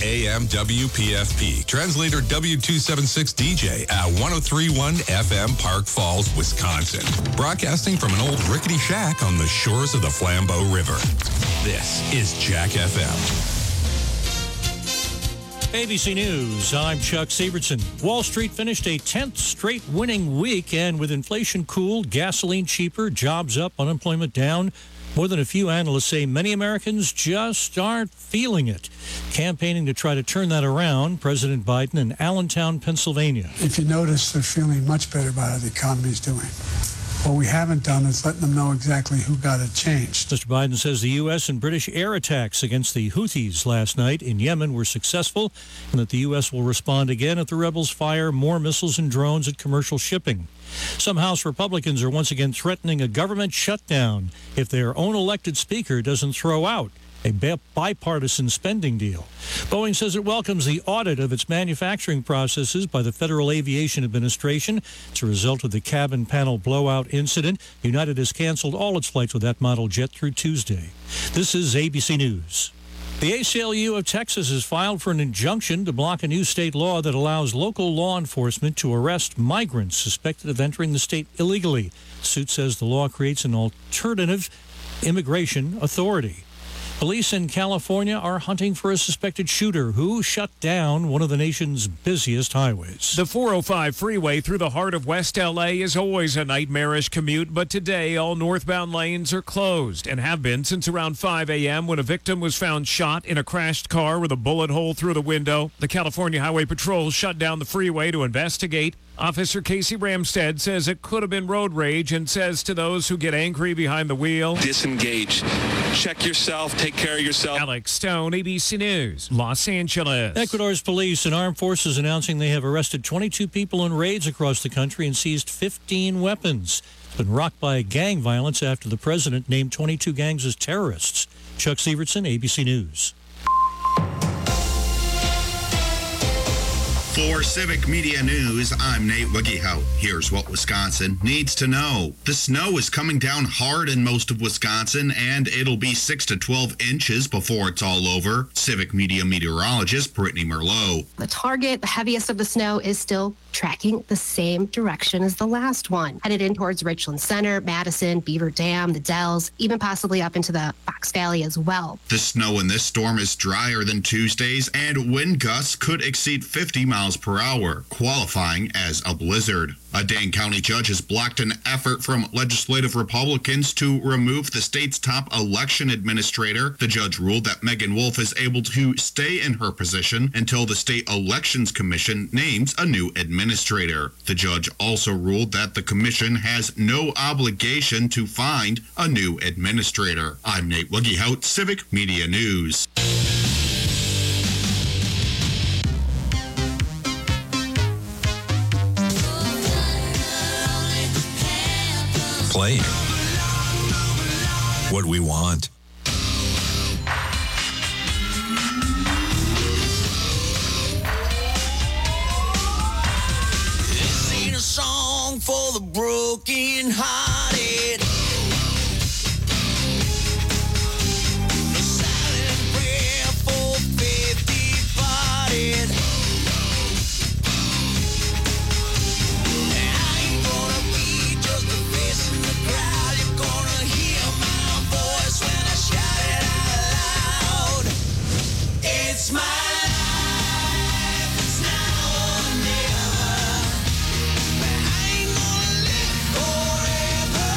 AM WPFP. Translator W276 DJ at 103.1 FM Park Falls, Wisconsin. Broadcasting from an old rickety shack on the shores of the Flambeau River. This is Jack FM. ABC News, I'm Chuck Sievertson. Wall Street finished a 10th straight winning week, and with inflation cooled, gasoline cheaper, jobs up, unemployment down, more than a few analysts say many Americans just aren't feeling it. Campaigning to try to turn that around, President Biden in Allentown, Pennsylvania. If you notice, they're feeling much better about how the economy's doing. What we haven't done is letting them know exactly who got it changed. Mr. Biden says the U.S. and British air attacks against the Houthis last night in Yemen were successful, and that the U.S. will respond again if the rebels fire more missiles and drones at commercial shipping. Some House Republicans are once again threatening a government shutdown if their own elected speaker doesn't throw out a bipartisan spending deal. Boeing says it welcomes the audit of its manufacturing processes by the Federal Aviation Administration. As a result of the cabin panel blowout incident, United has canceled all its flights with that model jet through Tuesday. This is ABC News. The ACLU of Texas has filed for an injunction to block a new state law that allows local law enforcement to arrest migrants suspected of entering the state illegally. The suit says the law creates an alternative immigration authority. Police in California are hunting for a suspected shooter who shut down one of the nation's busiest highways. The 405 freeway through the heart of West L.A. is always a nightmarish commute, but today all northbound lanes are closed and have been since around 5 a.m. when a victim was found shot in a crashed car with a bullet hole through the window. The California Highway Patrol shut down the freeway to investigate. Officer Casey Ramstead says it could have been road rage and says to those who get angry behind the wheel, disengage. Check yourself. Take care of yourself. Alex Stone, ABC News, Los Angeles. Ecuador's police and armed forces announcing they have arrested 22 people in raids across the country and seized 15 weapons. It's been rocked by gang violence after the president named 22 gangs as terrorists. Chuck Sievertson, ABC News. For Civic Media News, I'm Nate Wiggyhout. Here's what Wisconsin needs to know. The snow is coming down hard in most of Wisconsin, and it'll be 6 to 12 inches before it's all over. Civic Media meteorologist Brittany Merlot. The target, the heaviest of the snow, is still tracking the same direction as the last one. Headed in towards Richland Center, Madison, Beaver Dam, the Dells, even possibly up into the Fox Valley as well. The snow in this storm is drier than Tuesday's, and wind gusts could exceed 50 miles per hour, qualifying as a blizzard. A Dane County judge has blocked an effort from legislative Republicans to remove the state's top election administrator. The judge ruled that Megan Wolf is able to stay in her position until the State Elections Commission names a new administrator. The judge also ruled that the commission has no obligation to find a new administrator. I'm Nate Wiggyhout, Civic Media News. Play what we want. This ain't a song for the broken hearted. A silent prayer for faith departed. It's my life, it's now or never. I ain't gonna live forever.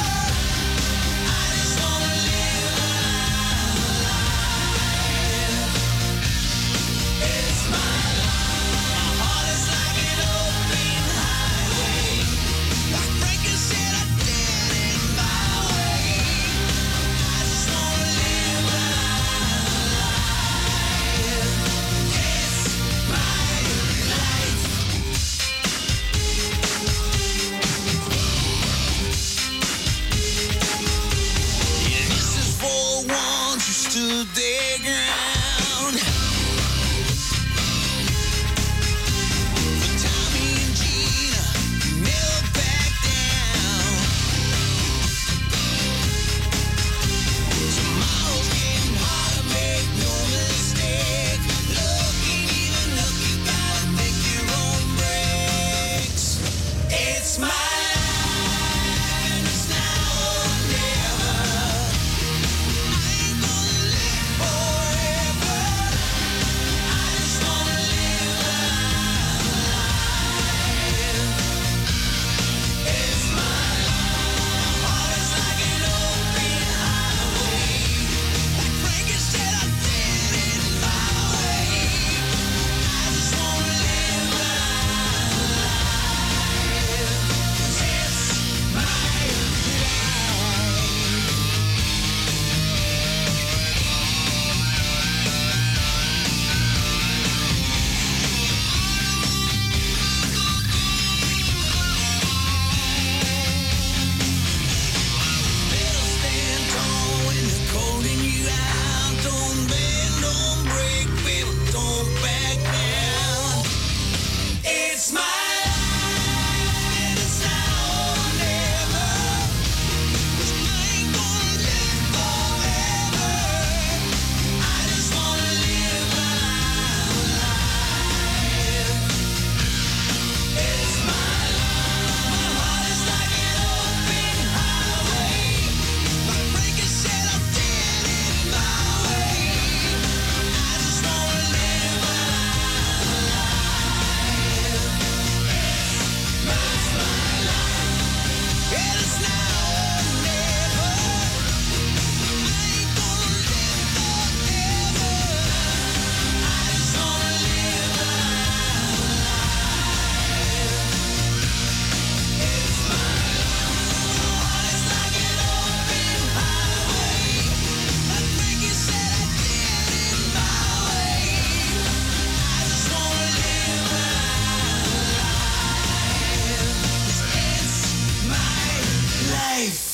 life.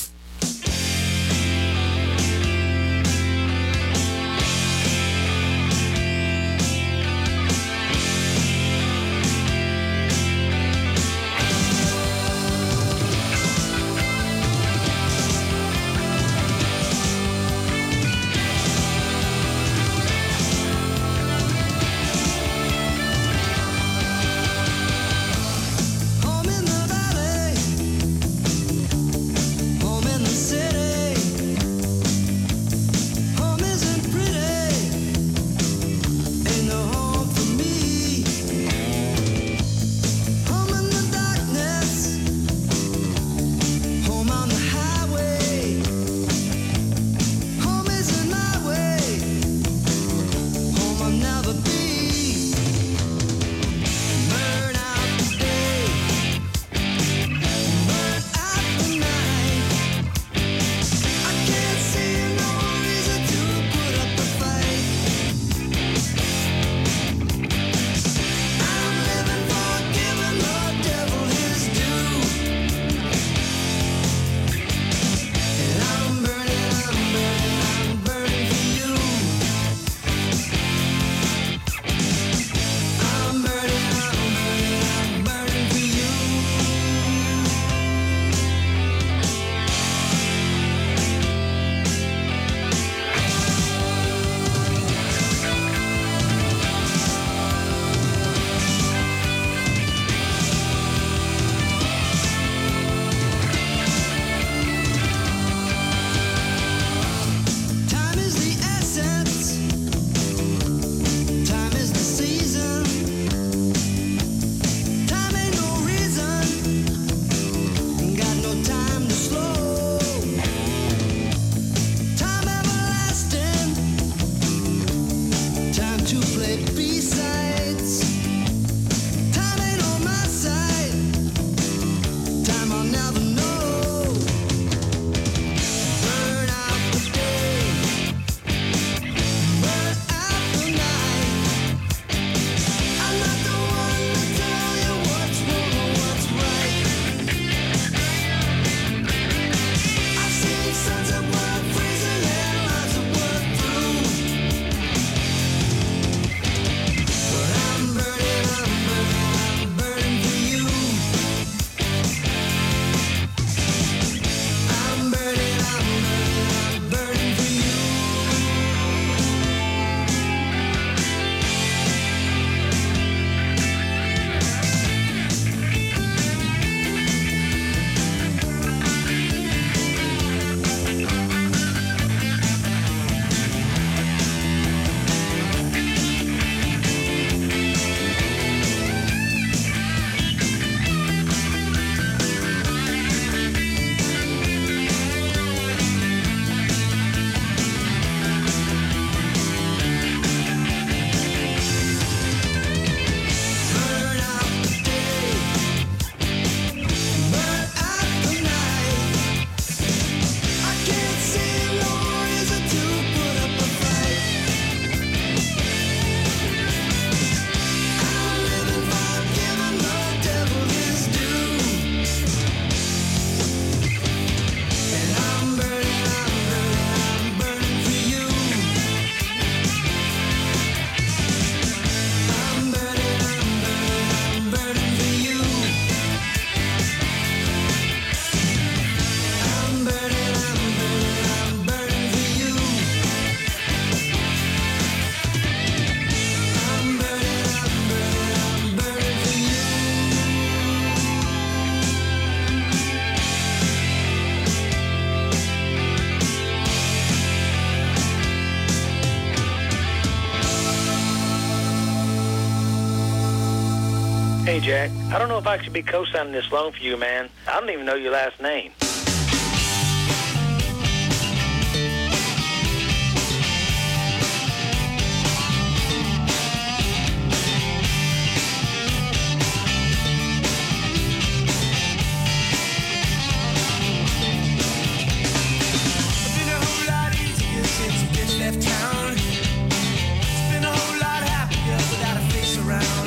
Hey, Jack, I don't know if I should be co-signing this loan for you, man. I don't even know your last name.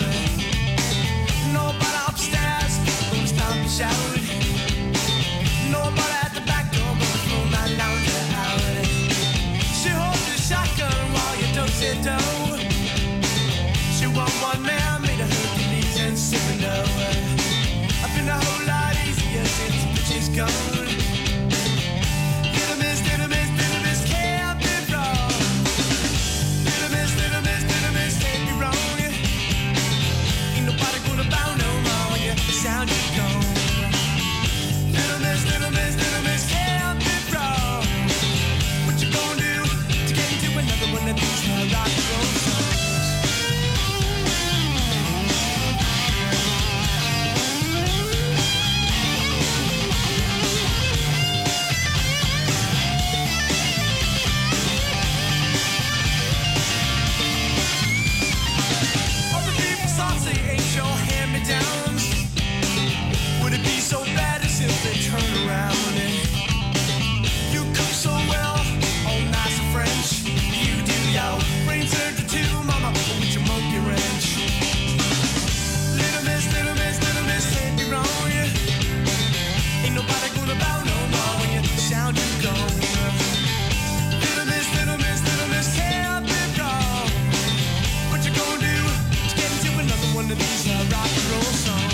Shout. around it. You cook so well, all nice and French. You do your brain surgery too, mama, with your monkey wrench. Little miss, can't be wrong, yeah. Ain't nobody gonna bow no more when you sound you gone. Little miss, can't be wrong. What you gonna do to get into another one of these rock and roll songs?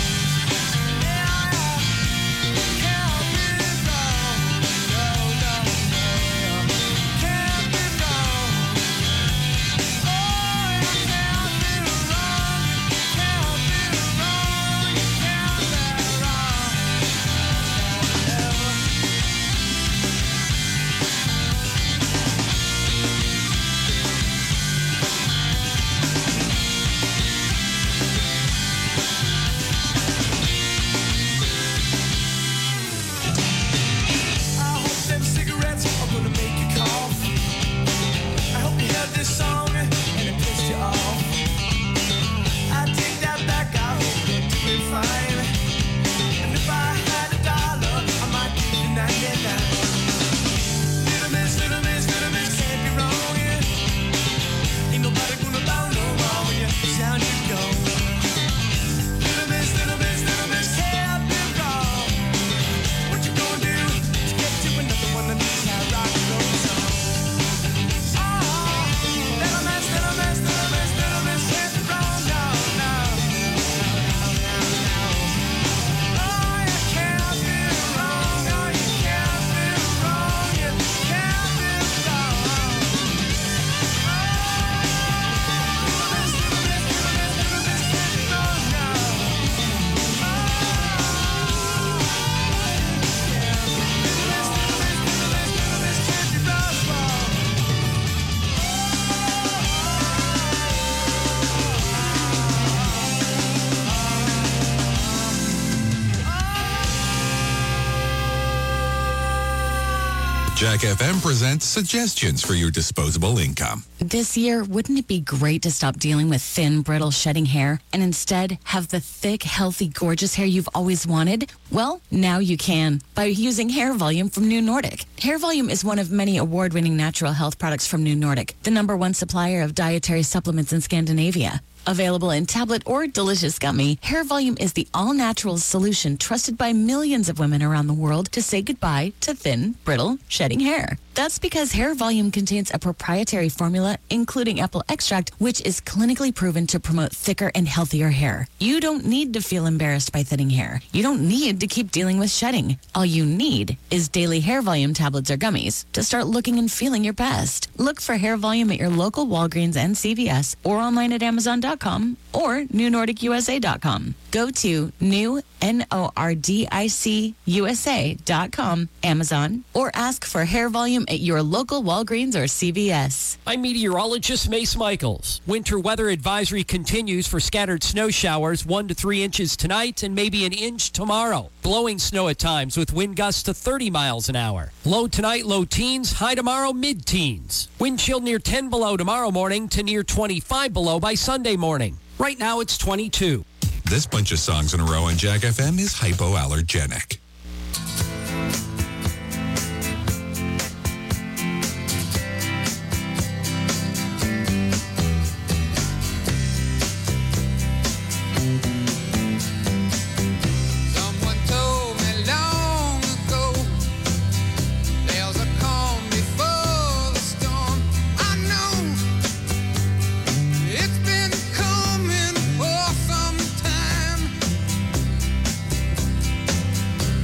Jack FM presents suggestions for your disposable income. This year, wouldn't it be great to stop dealing with thin, brittle, shedding hair and instead have the thick, healthy, gorgeous hair you've always wanted? Well, now you can by using Hair Volume from New Nordic. Hair Volume is one of many award-winning natural health products from New Nordic, the #1 supplier of dietary supplements in Scandinavia. Available in tablet or delicious gummy, Hair Volume is the all-natural solution trusted by millions of women around the world to say goodbye to thin, brittle, shedding hair. That's because Hair Volume contains a proprietary formula, including apple extract, which is clinically proven to promote thicker and healthier hair. You don't need to feel embarrassed by thinning hair. You don't need to keep dealing with shedding. All you need is daily Hair Volume tablets or gummies to start looking and feeling your best. Look for Hair Volume at your local Walgreens and CVS or online at Amazon.com or NewNordicUSA.com. Go to NewNordicUSA.com, Amazon, or ask for Hair Volume at your local Walgreens or CVS. I'm meteorologist Mace Michaels. Winter weather advisory continues for scattered snow showers, 1 to 3 inches tonight and maybe an inch tomorrow. Blowing snow at times with wind gusts to 30 miles an hour. Low tonight, low teens. High tomorrow, mid-teens. Wind chill near 10 below tomorrow morning to near 25 below by Sunday morning. Right now, it's 22. This bunch of songs in a row on Jack FM is hypoallergenic. It's been coming for some time.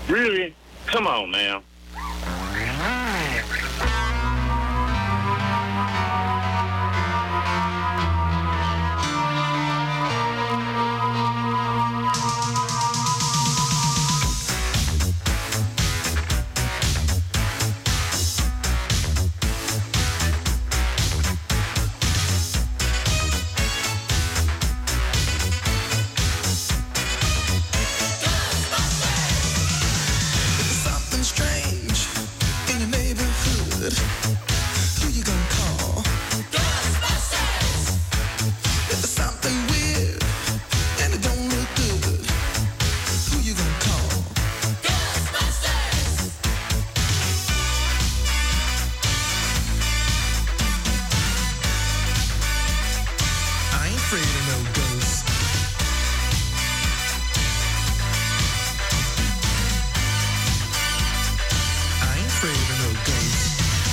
Really? Come on now. Something strange in your neighborhood. Who you gonna call? Ghostbusters! If there's something weird and it don't look good, who you gonna call? Ghostbusters! I ain't afraid of no ghosts. I ain't afraid of no ghosts.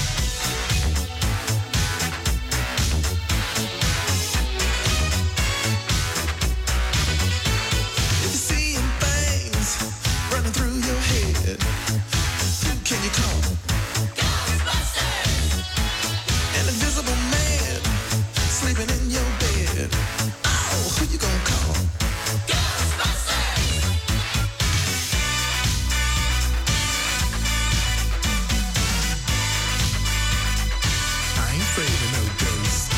If you're seeing things running through your head, who can you call? Ghostbusters! An invisible man sleeping in your bed. Oh, who you gonna call? Ghostbusters! I ain't afraid of no ghosts.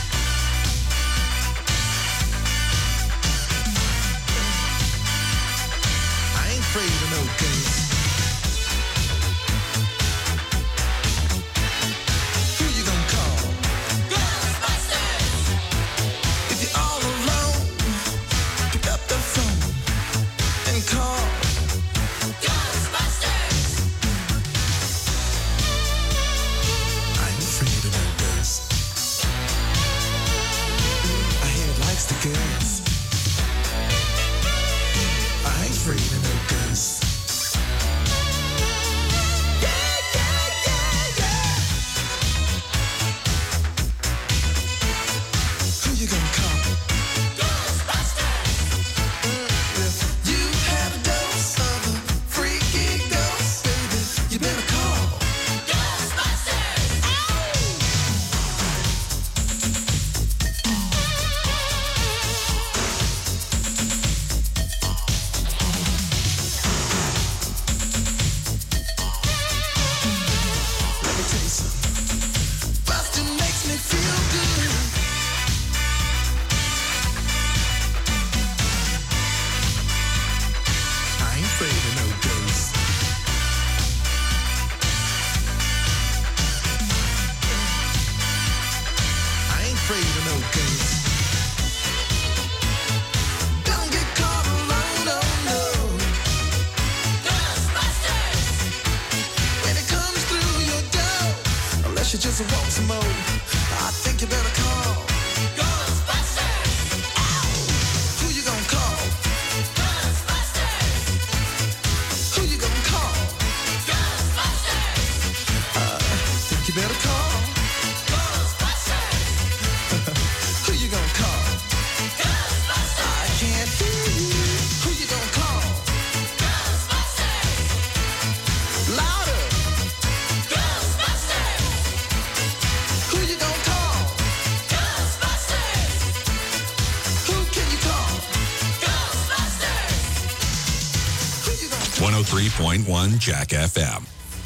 I ain't afraid of no ghosts. Who you gonna call? Ghostbusters! If you're all alone, pick up the phone and call Ghostbusters! I ain't afraid of no ghosts. I hear it likes the girls. I ain't afraid of no ghosts. Who you gonna call? Ghostbusters! If you had a dose of a freaky ghost, baby, you better call Ghostbusters! Let me tell you something. Bustin' makes me feel good. I ain't afraid of no ghosts. I ain't afraid of no ghosts. Don't get caught alone, oh no. Ghostbusters! When it comes through your door, unless you just want some more, I think you better call Ghostbusters! Who you gonna call? Ghostbusters! Who you gonna call? Ghostbusters! Think you better call Ghostbusters! Who you gonna call? Ghostbusters! I can't hear you. Who you gonna call? Ghostbusters! Louder! Ghostbusters! Who you gonna call? Ghostbusters! Who can you call? Ghostbusters! Who you gonna 103.1 Jack FM.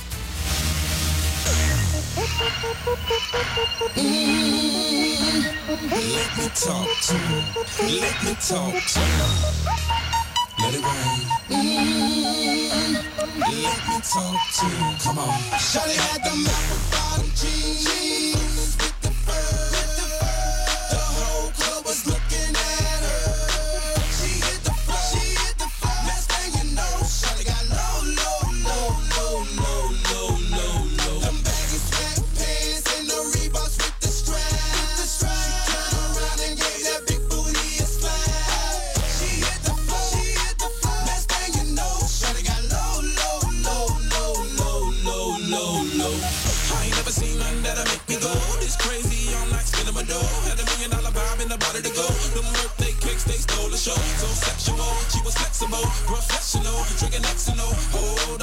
Let me talk to you. Let me talk to you. Let it rain. Let me talk to you. Come on. Shawty had the microphone jeans with the fur. The whole club was looking at her. She hit the floor. She hit the floor. Next thing you know, shawty got low, low, low, low, low, low, low, low. Them baggy sweatpants and the Reeboks with the strap. She turned around and gave that big booty a slap. She hit the floor. She hit the floor. Next thing you know, shawty got low, low, low, low, low, low, low, low. I ain't never seen nothing that'll make me go this crazy. I'm like spinning my dough. Had $1 million vibe in the body to go. Them birthday cakes, they stole the show. So sexual, she was flexible, professional, drinking Xano. Hold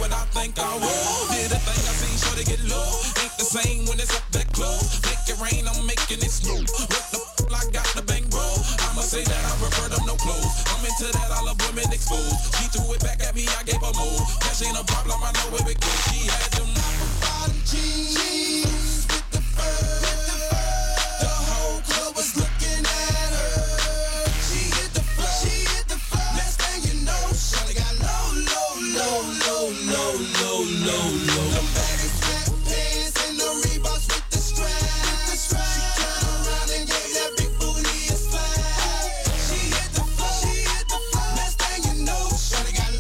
but I think I will. Did a thing I seen, sure to get low. Ain't the same when it's up that close. Make it rain, I'm making it snow. What the f***, I got the bang bro. I'ma say that I prefer them no clothes. I'm into that, all the women exposed. She threw it back at me, I gave her more. Cash ain't a problem, I know where it goes. She had them bottom jeans with the fur. The whole club was looking at her. She hit the floor. Next thing you know, shawty got low. Them baggy flat pants and the Reeboks with the strap. She turned around and gave that big booty a slap. She hit the floor. Next thing you know, shawty got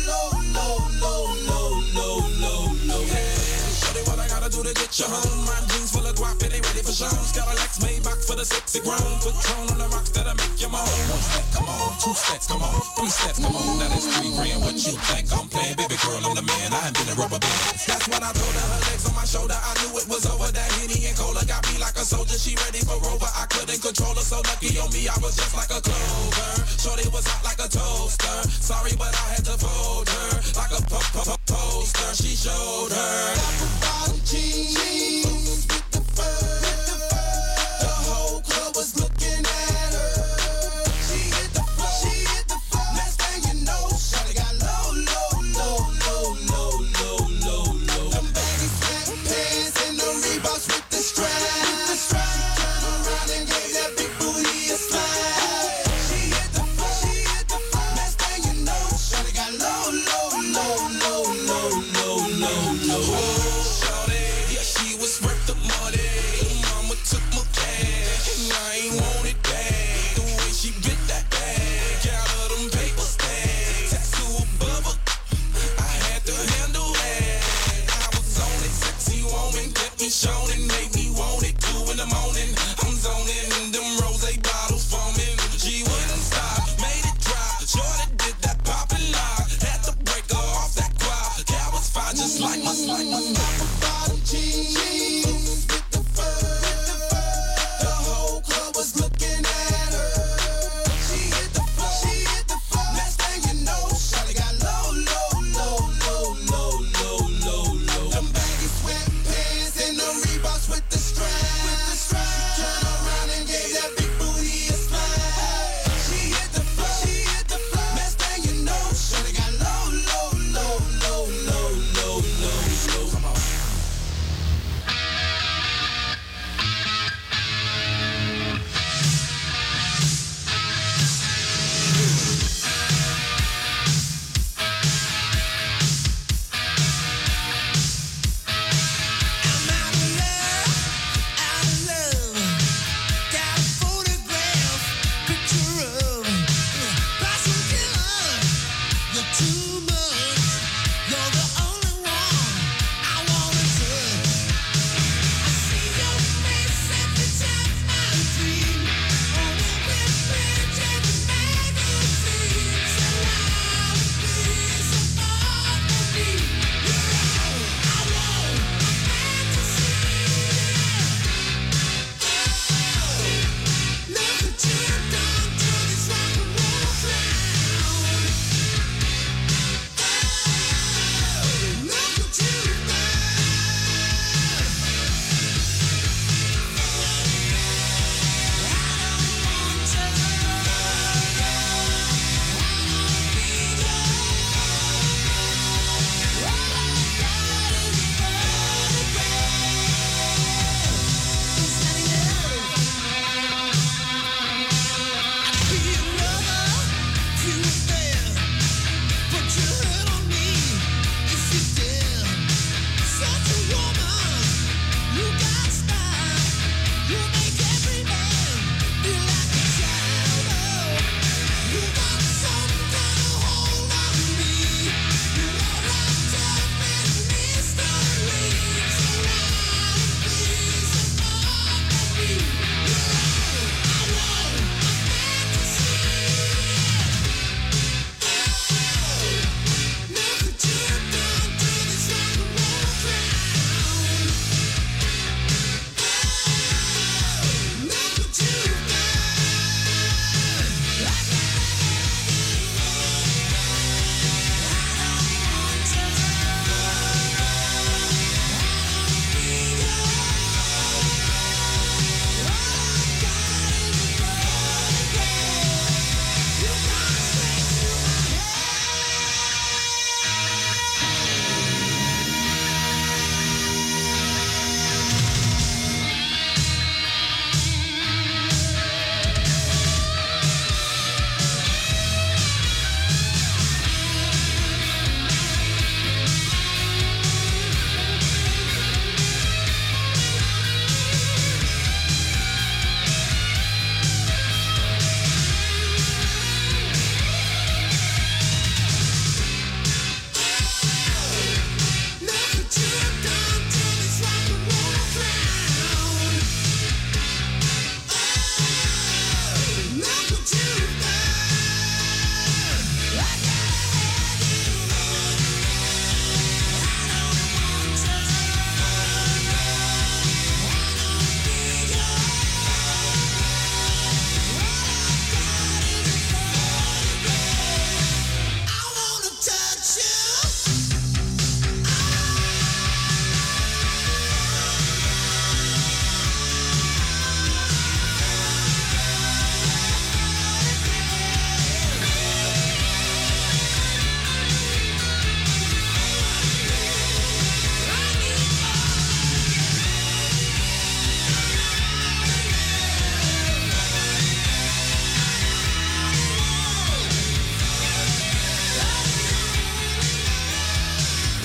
low. Hey, shawty, what I gotta do to get you home? My jeans full of guap, it ain't ready for shows. Got a Lex Maybach for the sexy grown. Patron on the rocks that'll make you moan. 1 step, come on. 2 steps, come on. 3 steps, come on. Now that's 3 grand. What you think I'm playing? Baby girl, I'm the man. I ain't been a rubber band. That's when I told her, her legs on my shoulder. I knew it was over. That Henny and Cola got me like a soldier. She ready for Rover. I couldn't control her. So lucky on me, I was just like a clover. Shorty was hot like a toaster. Sorry, but I had to fold her like a poster. She showed her apple jeans with the fur. The whole club was looking at her. She hit the floor. Next thing you know, shawty got low. Them baggy flat pants and the Reeboks with the strap. She turned around and gave that big booty a slap. She hit the floor. Next thing you know, shawty got low.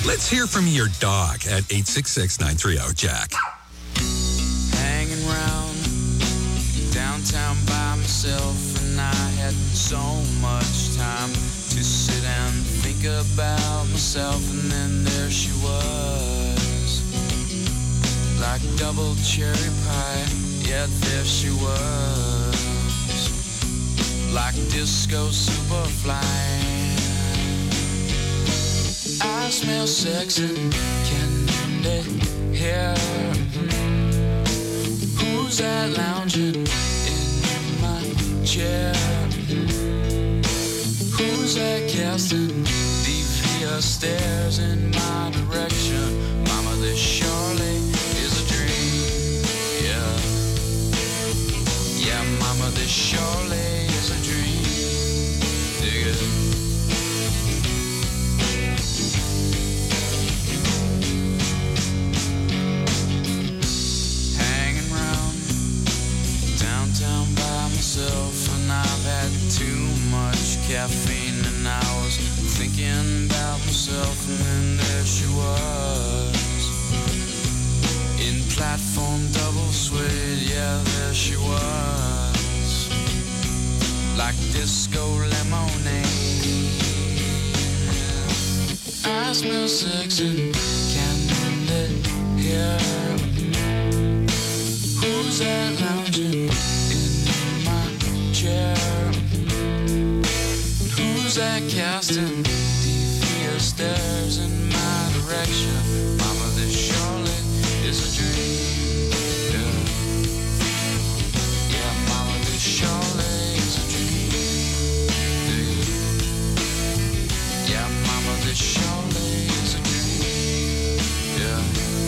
Let's hear from your dog at 866-930-JACK. Hanging around downtown by myself, and I had so much time to sit and think about myself, and then there she was, like double cherry pie, yeah, there she was, like disco superfly. I smell sex and candy here. Who's that lounging in my chair? Who's that casting devious stares in my direction? Mama, this surely is a dream. Yeah, yeah, mama, this surely is a dream. Dig it. And I've had too much caffeine, and I was thinking about myself, and then there she was, in platform double suede, yeah, there she was, like disco lemonade. I smell sex and candy here. Who's that lounging chair? Who's that casting devious stares in my direction? Mama, this surely is a dream. Yeah, yeah, mama, this surely is a dream. Yeah, mama, this surely is a dream. Yeah.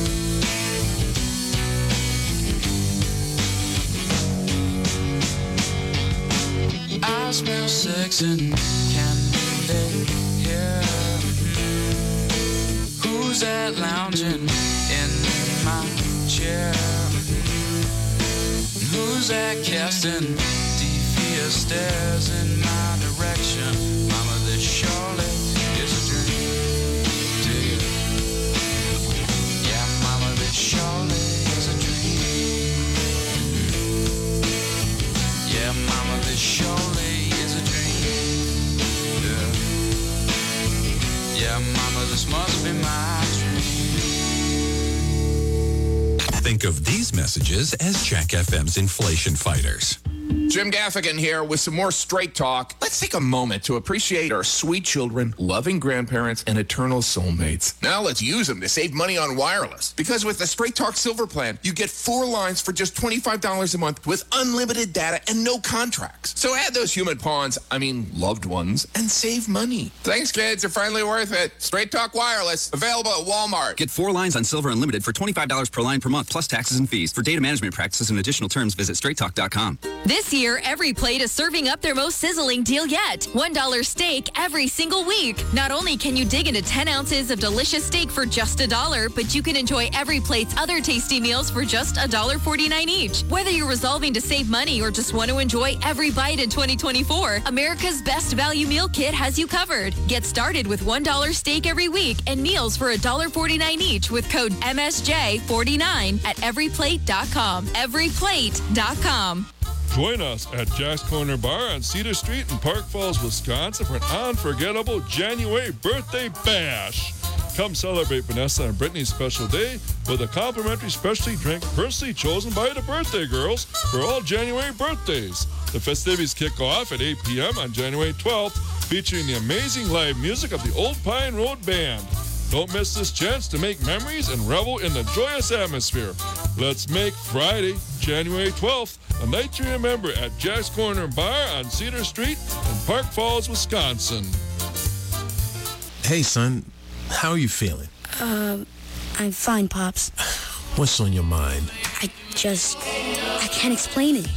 I smell sex and candy here. Who's that lounging in my chair? Who's that casting devious stares in my direction? Mama, this surely is a dream. Dig it. Yeah, mama, this surely is a dream. Yeah, mama, this surely is a dream. Yeah. Yeah, mama, this must be my dream. Think of these messages as Jack FM's inflation fighters. Jim Gaffigan here with some more Straight Talk. Let's take a moment to appreciate our sweet children, loving grandparents, and eternal soulmates. Now let's use them to save money on wireless. Because with the Straight Talk Silver Plan, you get 4 lines for just $25 a month with unlimited data and no contracts. So add those human pawns, loved ones, and save money. Thanks, kids. They're finally worth it. Straight Talk Wireless, available at Walmart. Get 4 lines on Silver Unlimited for $25 per line per month, plus taxes and fees. For data management practices and additional terms, visit straighttalk.com. This year, Every Plate is serving up their most sizzling deal yet. $1 steak every single week. Not only can you dig into 10 ounces of delicious steak for just $1, but you can enjoy Every Plate's other tasty meals for just $1.49 each. Whether you're resolving to save money or just want to enjoy every bite in 2024, America's Best Value Meal Kit has you covered. Get started with $1 steak every week and meals for $1.49 each with code MSJ49 at everyplate.com. Everyplate.com. Join us at Jack's Corner Bar on Cedar Street in Park Falls, Wisconsin for an unforgettable January birthday bash. Come celebrate Vanessa and Brittany's special day with a complimentary specialty drink personally chosen by the birthday girls for all January birthdays. The festivities kick off at 8 p.m. on January 12th, featuring the amazing live music of the Old Pine Road Band. Don't miss this chance to make memories and revel in the joyous atmosphere. Let's make Friday, January 12th, a night to remember at Jack's Corner Bar on Cedar Street in Park Falls, Wisconsin. Hey, son. How are you feeling? I'm fine, Pops. What's on your mind? I can't explain it.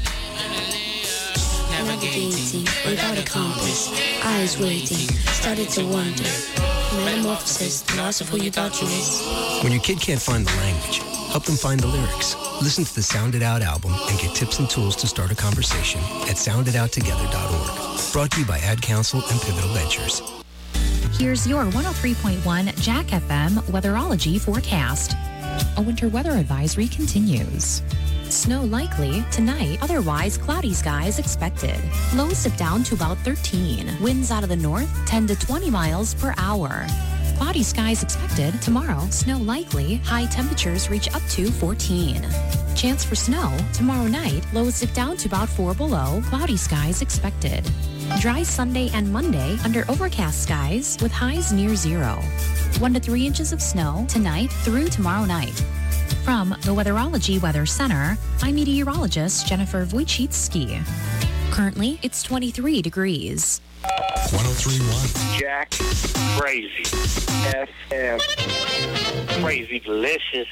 Navigating without a compass, eyes waiting, started to wonder. Metamorphosis, the loss of who you thought you was. When your kid can't find the language, help them find the lyrics. Listen to the Sound It Out album and get tips and tools to start a conversation at sounditouttogether.org. Brought to you by Ad Council and Pivotal Ventures. Here's your 103.1 Jack FM Weatherology forecast. A winter weather advisory continues. Snow likely tonight, otherwise cloudy skies expected. Lows dip down to about 13. Winds out of the north 10 to 20 miles per hour. Cloudy skies expected tomorrow. Snow likely. High temperatures reach up to 14. Chance for snow tomorrow night. Lows dip down to about 4 below. Cloudy skies expected. Dry Sunday and Monday under overcast skies with highs near 0. 1 to 3 inches of snow tonight through tomorrow night. From the Weatherology Weather Center, I'm meteorologist Jennifer Wojcicki. Currently, it's 23 degrees. 103.1 Jack, crazy. FM. Crazy delicious.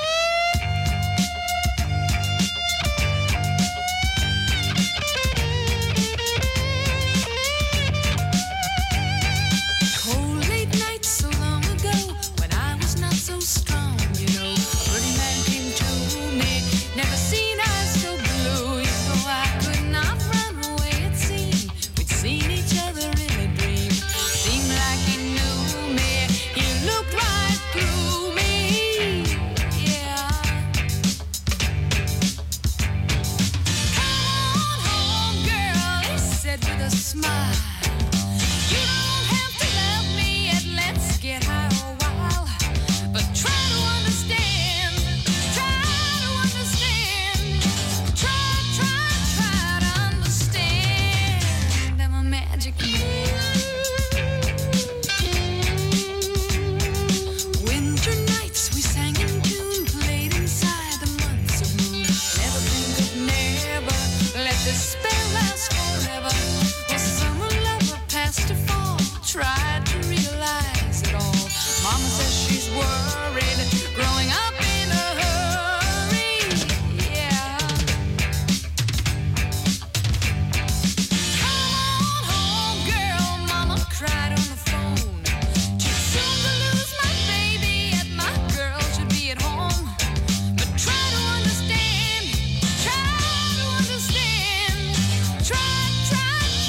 Cold late nights so long ago when I was not so strong, you know. A pretty man came to me, never seen eyes so blue. You know I could not run away, it seemed. We'd seen each other in a dream. Seemed like he knew me, he looked right through me. Yeah. Come on home, girl, he said with a smile. You don't have to love me yet, let's get high a while. But try to understand, try to understand. Try to understand. I'm a magic man. Winter nights we sang in tune, played inside the months of moon. Never think of never, let this spell last forever. Well, summer lover past to fall, tried to realize it all. Mama says she's worried, growing up in a hurry. Yeah. Come on home, girl, Mama cried on the phone. Too soon to lose my baby, yet my girl should be at home. But try to understand, try to understand. Try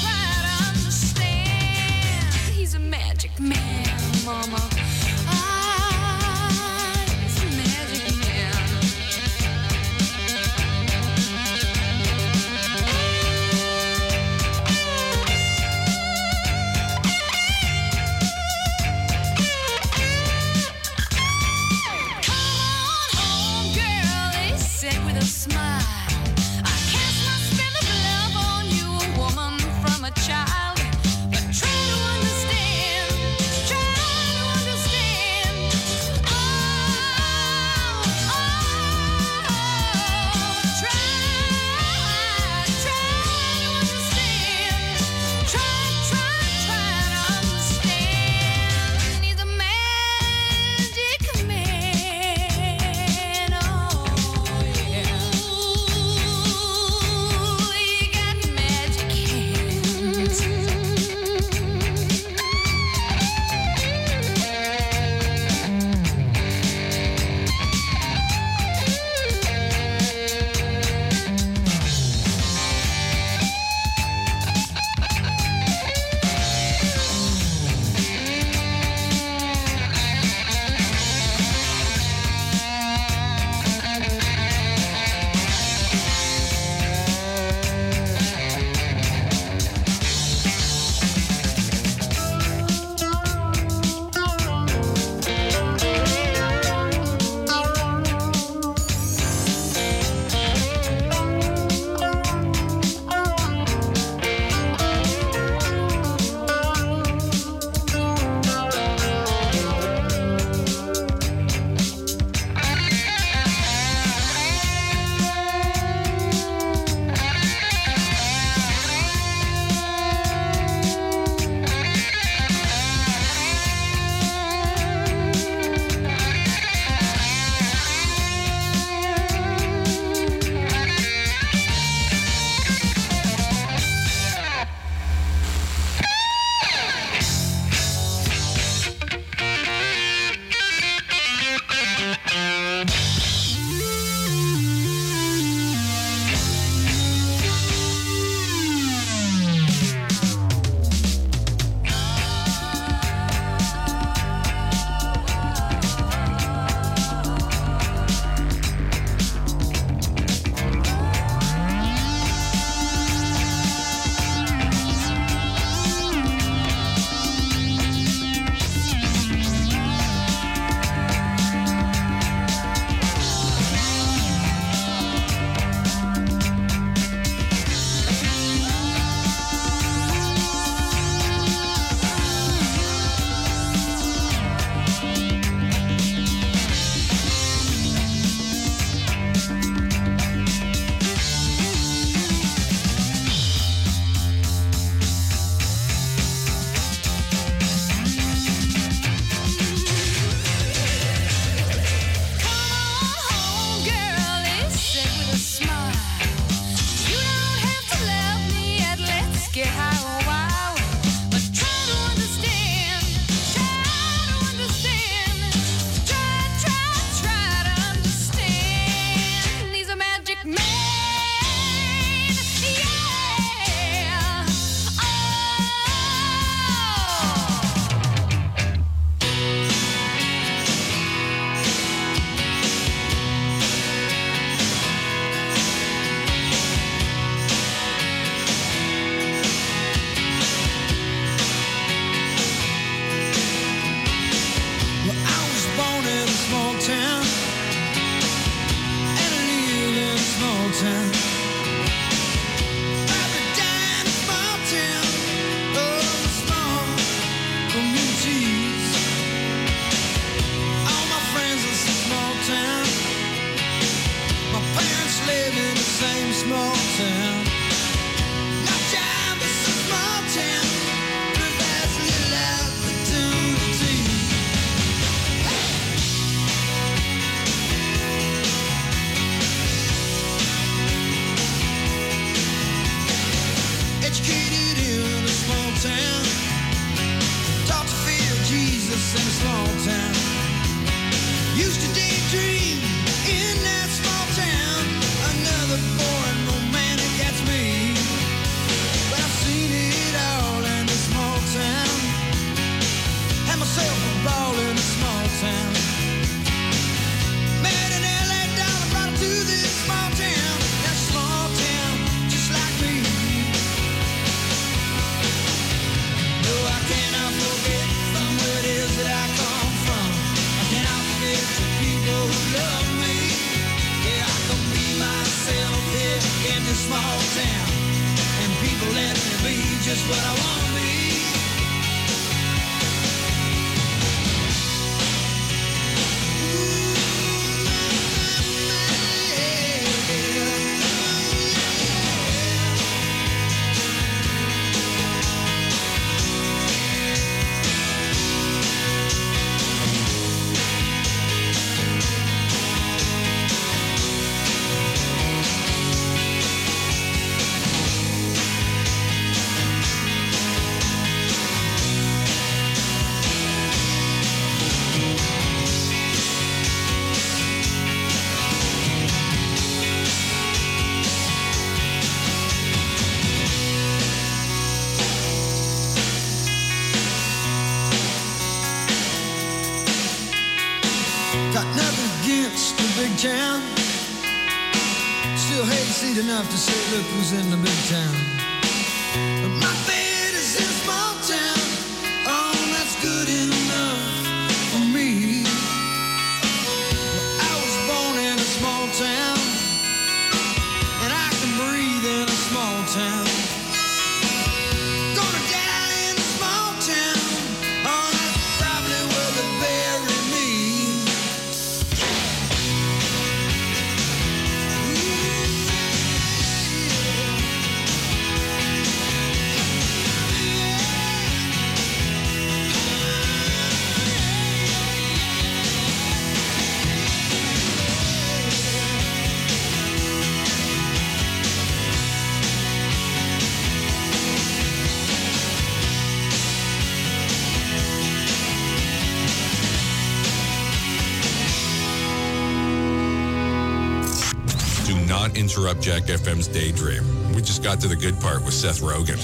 just what I wanna be. Got nothing against the big town. Still hayseed enough to say, look who's in the big town. But my bed is in a small town. Oh, that's good enough for me. Well, I was born in a small town, and I can breathe in a small town. Gonna die in a small town. Oh, that's probably where they bury me. Not interrupt Jack FM's daydream. We just got to the good part with Seth Rogen.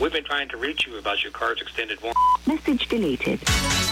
We've been trying to reach you about your car's extended warranty. Message deleted.